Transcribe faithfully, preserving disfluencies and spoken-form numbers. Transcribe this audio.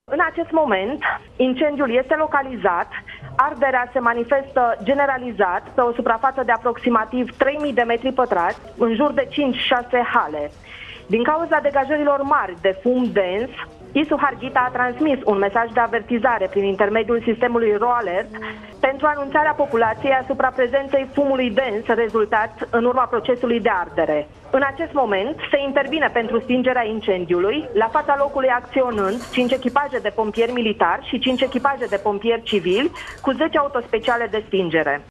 În acest moment, incendiul este localizat, arderea se manifestă generalizat pe o suprafață de aproximativ trei mii de metri pătrați, în jur de cinci șase hale. Din cauza degajărilor mari de fum dens, I S U Harghita a transmis un mesaj de avertizare prin intermediul sistemului RoAlert pentru anunțarea populației asupra prezenței fumului dens rezultat în urma procesului de ardere. În acest moment se intervine pentru stingerea incendiului, la fața locului acționând cinci echipaje de pompieri militari și cinci echipaje de pompieri civili cu zece autospeciale de stingere.